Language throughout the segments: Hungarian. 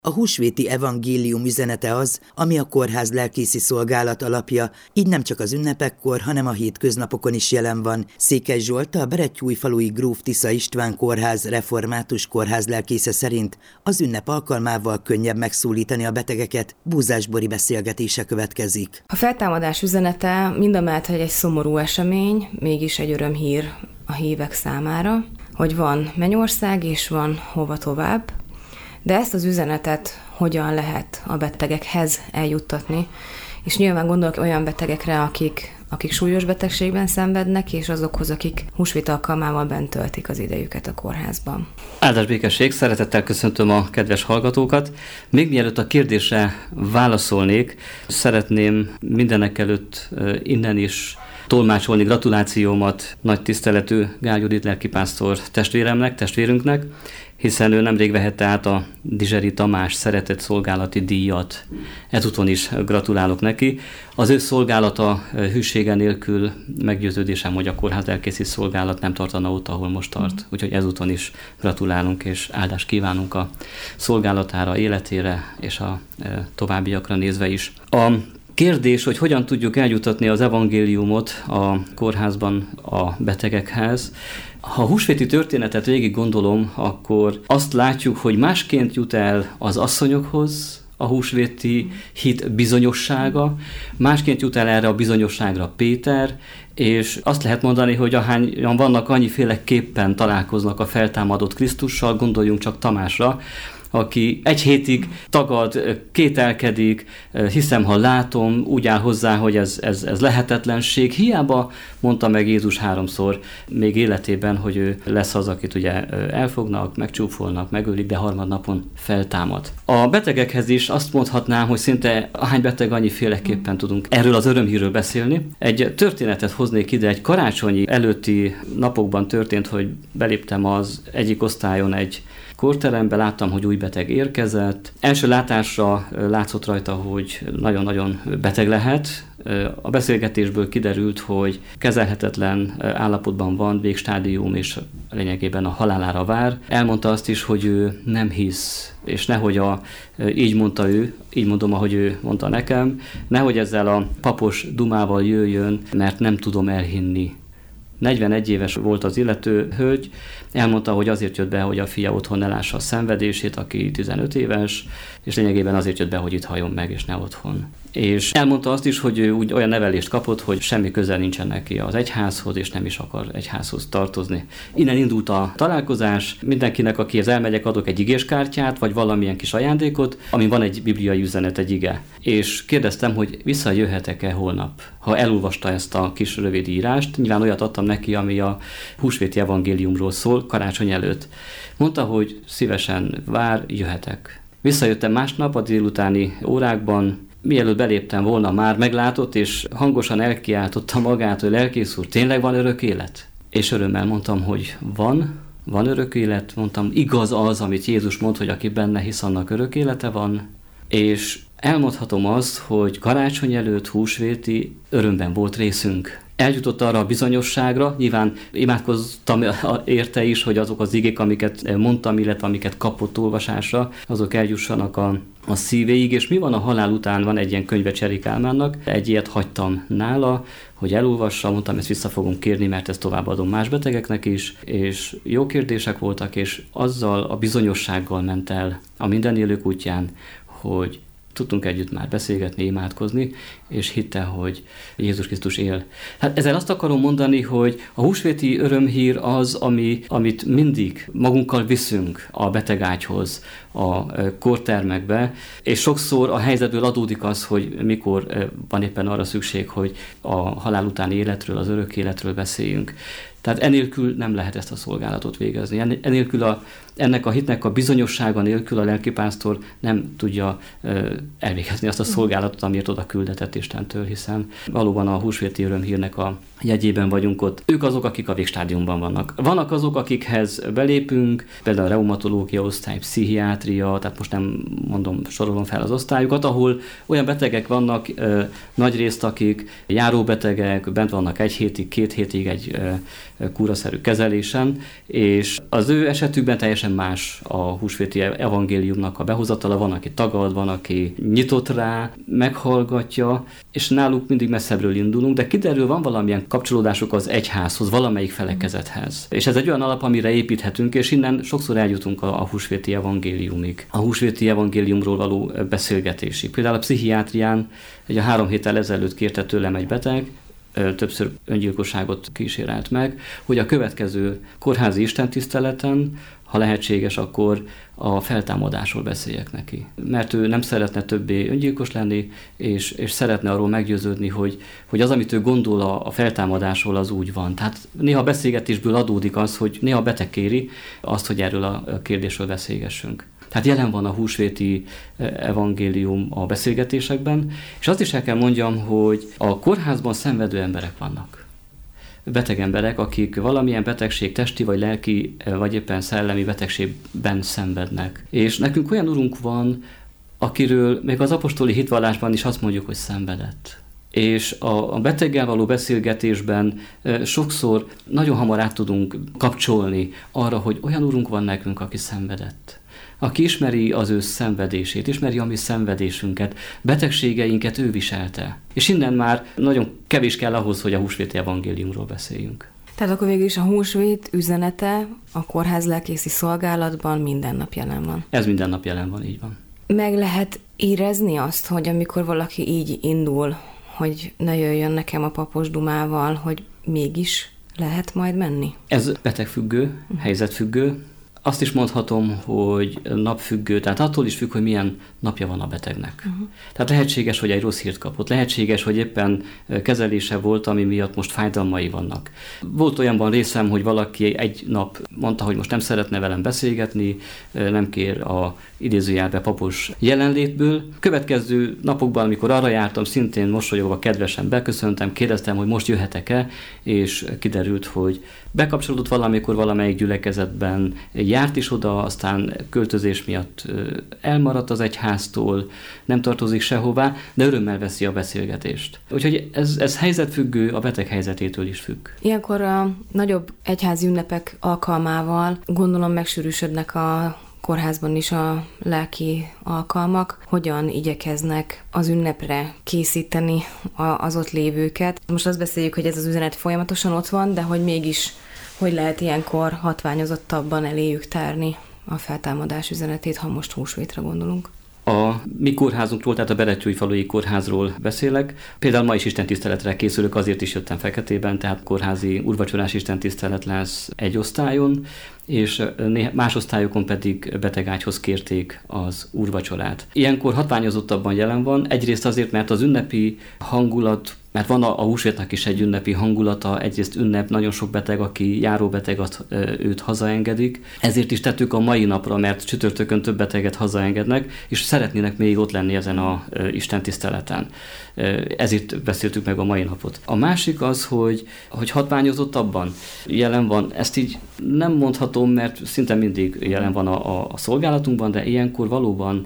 A húsvéti evangélium üzenete az, ami a kórház lelkészi szolgálat alapja, így nem csak az ünnepekkor, hanem a hétköznapokon is jelen van. Székely Zsolt, a Berettyújfalui Gróf Tisza István kórház református kórház lelkésze szerint az ünnep alkalmával könnyebb megszólítani a betegeket, búzásbori beszélgetése következik. A feltámadás üzenete mindamellett, hogy egy szomorú esemény, mégis egy örömhír a hívek számára, hogy van mennyország és van hova tovább. De ezt az üzenetet hogyan lehet a betegekhez eljuttatni? És nyilván gondolok olyan betegekre, akik súlyos betegségben szenvednek, és azokhoz, akik húsvét alkalmával bent töltik az idejüket a kórházban. Áldás békesség, szeretettel köszöntöm a kedves hallgatókat. Még mielőtt a kérdésre válaszolnék, szeretném mindenekelőtt innen is tolmácsolni gratulációmat nagy tiszteletű Gál Judit lelkipásztor testvérünknek, hiszen ő nemrég vehette át a Dizseri Tamás szeretett szolgálati díjat. Ezúton is gratulálok neki. Az ő szolgálata hűsége nélkül meggyőződésem, hogy a kórház lelkészi szolgálat nem tartana ott, ahol most tart. Úgyhogy ezúton is gratulálunk és áldást kívánunk a szolgálatára, életére és a továbbiakra nézve is. A kérdés, hogy hogyan tudjuk eljutatni az evangéliumot a kórházban a betegekhez. Ha a húsvéti történetet végig gondolom, akkor azt látjuk, hogy másként jut el az asszonyokhoz a húsvéti hit bizonyossága, másként jut el erre a bizonyosságra Péter, és azt lehet mondani, hogy ahányan vannak, annyiféleképpen találkoznak a feltámadott Krisztussal, gondoljunk csak Tamásra, aki egy hétig tagad, kételkedik, hiszem, ha látom, úgy áll hozzá, hogy ez lehetetlenség. Hiába mondta meg Jézus 3-szor még életében, hogy ő lesz az, akit ugye elfognak, megcsúfolnak, megölik, de harmadnapon feltámad. A betegekhez is azt mondhatnám, hogy szinte ahány beteg, annyiféleképpen tudunk erről az örömhírről beszélni. Egy történetet hoznék ide, egy karácsonyi előtti napokban történt, hogy beléptem az egyik osztályon egy kórterembe, láttam, hogy új beteg érkezett. Első látásra látszott rajta, hogy nagyon-nagyon beteg lehet. A beszélgetésből kiderült, hogy kezelhetetlen állapotban van, végstádium, és lényegében a halálára vár. Elmondta azt is, hogy ő nem hisz, és nehogy így mondta ő, így mondom, ahogy ő mondta nekem, nehogy ezzel a papos dumával jöjjön, mert nem tudom elhinni. 41 éves volt az illető hölgy, elmondta, hogy azért jött be, hogy a fia otthon ne lássa a szenvedését, aki 15 éves, és lényegében azért jött be, hogy itt halljon meg, és ne otthon. És elmondta azt is, hogy ő úgy olyan nevelést kapott, hogy semmi közel nincsen neki az egyházhoz, és nem is akar egyházhoz tartozni. Innen indult a találkozás, mindenkinek, akihez elmegyek, adok egy igéskártyát, vagy valamilyen kis ajándékot, amin van egy bibliai üzenet, egy ige. És kérdeztem, hogy visszajöhetek-e holnap, ha elolvasta ezt a kis rövid írást. Nyilván olyat adtam neki, ami a húsvéti evangéliumról szól, karácsony előtt. Mondta, hogy szívesen vár, jöhetek. Visszajöttem másnap a délutáni órákban, mielőtt beléptem volna, már meglátott, és hangosan elkiáltotta magát, hogy lelkész úr, tényleg van örök élet? És örömmel mondtam, hogy van örök élet, mondtam, igaz az, amit Jézus mond, hogy aki benne hisz, annak örök élete van, és elmondhatom azt, hogy karácsony előtt húsvéti örömben volt részünk. Eljutott arra a bizonyosságra, nyilván imádkoztam érte is, hogy azok az igék, amiket mondtam, illetve amiket kapott olvasásra, azok eljussanak a szívéig, és mi van a halál után, van egy ilyen könyve Cseri Kálmánnak, egy ilyet hagytam nála, hogy elolvassa, mondtam, ezt vissza fogom kérni, mert ezt továbbadom más betegeknek is, és jó kérdések voltak, és azzal a bizonyossággal ment el a minden élők útján, hogy tudtunk együtt már beszélgetni, imádkozni, és hitte, hogy Jézus Krisztus él. Hát ezzel azt akarom mondani, hogy a húsvéti örömhír az, amit mindig magunkkal viszünk a betegágyhoz, a kórtermekbe, és sokszor a helyzetből adódik az, hogy mikor van éppen arra szükség, hogy a halál utáni életről, az örök életről beszéljünk. Tehát enélkül nem lehet ezt a szolgálatot végezni. Ennek a hitnek a bizonyossága nélkül a lelkipásztor nem tudja elvégezni azt a szolgálatot, amiért oda küldetett Istentől, hiszen valóban a húsvéti örömhírnek a jegyében vagyunk ott. Ők azok, akik a végstádiumban vannak. Vannak azok, akikhez belépünk, például a reumatológia osztály, pszichiátria, tehát most nem sorolom fel az osztályokat, ahol olyan betegek vannak, nagyrészt akik járóbetegek, bent vannak 1 hétig, 2 hétig egy kúraszerű kezelésen, és az ő esetükben teljesen teljesen más a húsvéti evangéliumnak a behozatala, van, aki tagad, van, aki nyitott rá, meghallgatja, és náluk mindig messzebbről indulunk, de kiderül, van valamilyen kapcsolódásuk az egyházhoz, valamelyik felekezethez. És ez egy olyan alap, amire építhetünk, és innen sokszor eljutunk a húsvéti evangéliumig, a húsvéti evangéliumról való beszélgetésig. Például a pszichiátrián, egy 3 héttel ezelőtt kérte tőlem egy beteg, többször öngyilkosságot kísérelt meg, hogy a következő kórházi istentiszteleten, ha lehetséges, akkor a feltámadásról beszéljek neki. Mert ő nem szeretne többé öngyilkos lenni, és szeretne arról meggyőződni, hogy az, amit ő gondol a feltámadásról, az úgy van. Tehát néha beszélgetésből adódik az, hogy néha beteg kéri azt, hogy erről a kérdésről beszélgessünk. Tehát jelen van a húsvéti evangélium a beszélgetésekben, és azt is el kell mondjam, hogy a kórházban szenvedő emberek vannak. Beteg emberek, akik valamilyen betegség, testi vagy lelki, vagy éppen szellemi betegségben szenvednek. És nekünk olyan urunk van, akiről még az apostoli hitvallásban is azt mondjuk, hogy szenvedett. És a beteggel való beszélgetésben sokszor nagyon hamar át tudunk kapcsolni arra, hogy olyan urunk van nekünk, aki szenvedett. Aki ismeri az ő szenvedését, ismeri a mi szenvedésünket, betegségeinket ő viselte. És innen már nagyon kevés kell ahhoz, hogy a húsvéti evangéliumról beszéljünk. Tehát akkor végül is a húsvét üzenete a kórház lelkészi szolgálatban minden nap jelen van. Ez minden nap jelen van, így van. Meg lehet érezni azt, hogy amikor valaki így indul, hogy ne jöjjön nekem a papos dumával, hogy mégis lehet majd menni? Ez betegfüggő, helyzetfüggő. Azt is mondhatom, hogy napfüggő, tehát attól is függ, hogy milyen napja van a betegnek. Tehát lehetséges, hogy egy rossz hírt kapott, lehetséges, hogy éppen kezelése volt, ami miatt most fájdalmai vannak. Volt olyanban részem, hogy valaki egy nap mondta, hogy most nem szeretne velem beszélgetni, nem kér a idézőjelbe papos jelenlétből. Következő napokban, amikor arra jártam, szintén mosolyogva kedvesen beköszöntem, kérdeztem, hogy most jöhetek-e, és kiderült, hogy bekapcsolódott valamikor valamelyik gyülekezetben, járt is oda, aztán költözés miatt elmaradt az egyháztól, nem tartozik sehová, de örömmel veszi a beszélgetést. Úgyhogy ez helyzetfüggő, a beteg helyzetétől is függ. Ilyenkor a nagyobb egyházi ünnepek alkalmával gondolom megsűrűsödnek a kórházban is a lelki alkalmak. Hogyan igyekeznek az ünnepre készíteni az ott lévőket? Most azt beszéljük, hogy ez az üzenet folyamatosan ott van, de hogy mégis hogy lehet ilyenkor hatványozottabban eléjük tárni a feltámadás üzenetét, ha most húsvétre gondolunk? A mi kórházunkról, tehát a Berettyói kórházról beszélek. Például ma is istentiszteletre készülök, azért is jöttem feketében, tehát kórházi úrvacsorás istentisztelet lesz egy osztályon, és más osztályokon pedig betegágyhoz kérték az úrvacsorát. Ilyenkor hatványozottabban jelen van, egyrészt azért, mert az ünnepi hangulat, mert van a húsvétnak is egy ünnepi hangulata, egyrészt ünnep, nagyon sok beteg, aki járóbeteg, őt hazaengedik. Ezért is tettük a mai napra, mert csütörtökön több beteget hazaengednek, és szeretnének még ott lenni ezen a istentiszteleten. Ezért beszéltük meg a mai napot. A másik az, hogy hatványozottabban jelen van, ezt így nem mondhatom, mert szinte mindig jelen van a szolgálatunkban, de ilyenkor valóban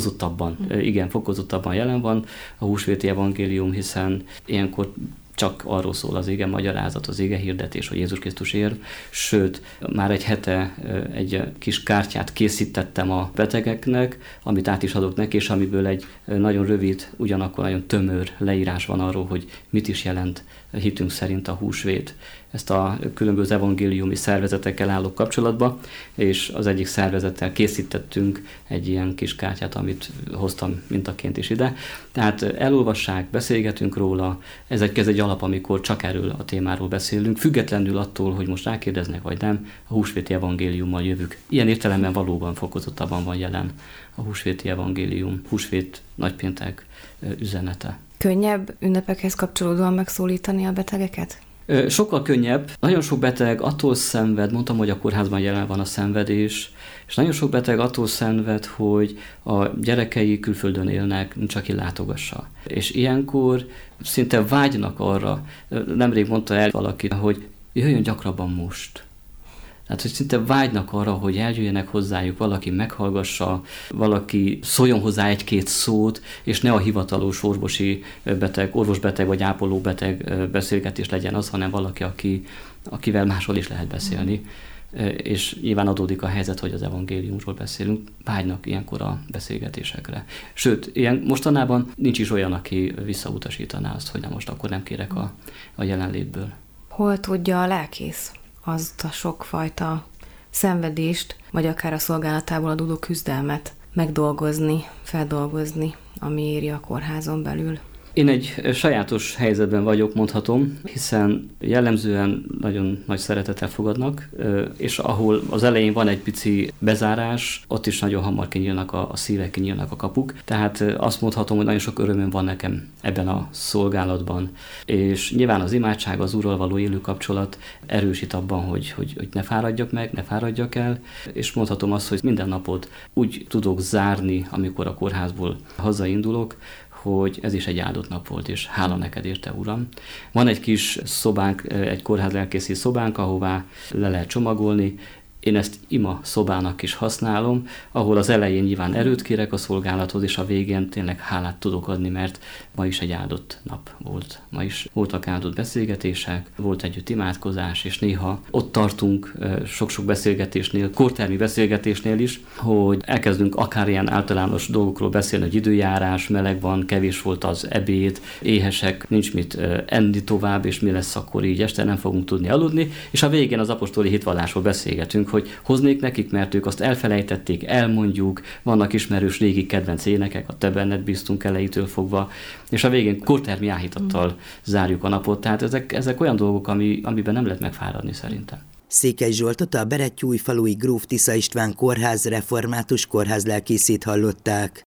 fokozottabban jelen van a húsvéti evangélium, hiszen ilyenkor csak arról szól az ége magyarázat, az ége hirdetés, hogy Jézus Krisztus ér. Sőt, már egy hete egy kis kártyát készítettem a betegeknek, amit át is adok neki, és amiből egy nagyon rövid, ugyanakkor nagyon tömör leírás van arról, hogy mit is jelent hitünk szerint a húsvét. Ezt a különböző evangéliumi szervezetekkel állok kapcsolatba, és az egyik szervezettel készítettünk egy ilyen kis kártyát, amit hoztam mintaként is ide. Tehát elolvassák, beszélgetünk róla, ez egy alap, amikor csak erről a témáról beszélünk, függetlenül attól, hogy most rákérdeznek vagy nem, a húsvéti evangéliummal jövök. Ilyen értelemben valóban fokozottabban van jelen a húsvéti evangélium, húsvét, nagypéntek üzenete. Könnyebb ünnepekhez kapcsolódóan megszólítani a betegeket? Sokkal könnyebb. Nagyon sok beteg attól szenved, mondtam, hogy a kórházban jelen van a szenvedés, és nagyon sok beteg attól szenved, hogy a gyerekei külföldön élnek, nincs aki látogassa. És ilyenkor szinte vágynak arra, nemrég mondta el valaki, hogy jöjjön gyakrabban most. Tehát, hogy szinte vágynak arra, hogy eljöjjenek hozzájuk, valaki meghallgassa, valaki szóljon hozzá egy-két szót, és ne a hivatalos orvosbeteg vagy ápolóbeteg beszélgetés legyen az, hanem valaki, akivel máshol is lehet beszélni. és nyilván adódik a helyzet, hogy az evangéliumról beszélünk, vágynak ilyenkor a beszélgetésekre. Sőt, ilyen mostanában nincs is olyan, aki visszautasítaná azt, hogy na most akkor nem kérek a jelenlétből. Hol tudja a lelkész azt a sokfajta szenvedést, vagy akár a szolgálatából adódó küzdelmet megdolgozni, feldolgozni, ami éri a kórházon belül? Én egy sajátos helyzetben vagyok, mondhatom, hiszen jellemzően nagyon nagy szeretettel fogadnak, és ahol az elején van egy pici bezárás, ott is nagyon hamar kinyílnak a szívek, kinyílnak a kapuk. Tehát azt mondhatom, hogy nagyon sok örömöm van nekem ebben a szolgálatban. És nyilván az imádság, az Úrral való élő kapcsolat erősít abban, hogy ne fáradjak meg, ne fáradjak el, és mondhatom azt, hogy minden napot úgy tudok zárni, amikor a kórházból hazaindulok, hogy ez is egy áldott nap volt, és hála neked érte, Uram. Van egy kis szobánk, egy kórházlelkészi szobánk, ahová le lehet csomagolni. Én ezt ima szobának is használom, ahol az elején nyilván erőt kérek a szolgálathoz, és a végén tényleg hálát tudok adni, mert ma is egy áldott nap volt. Ma is voltak áldott beszélgetések, volt együtt imádkozás, és néha ott tartunk sok-sok beszélgetésnél, kórtermi beszélgetésnél is, hogy elkezdünk akár ilyen általános dolgokról beszélni, hogy időjárás, meleg van, kevés volt az ebéd, éhesek, nincs mit enni tovább, és mi lesz akkor így este, nem fogunk tudni aludni, és a végén az apostoli hitvallásról beszélgetünk, hogy hoznék nekik, mert ők azt elfelejtették, elmondjuk, vannak ismerős régi kedvenc énekek, a Te benned bíztunk elejétől fogva, és a végén kórtermi áhítattal zárjuk a napot. Tehát ezek olyan dolgok, amiben nem lehet megfáradni szerintem. Székely Zsoltot, a Berettyújfalui Gróf Tisza István Kórház református kórházlelkészét hallották.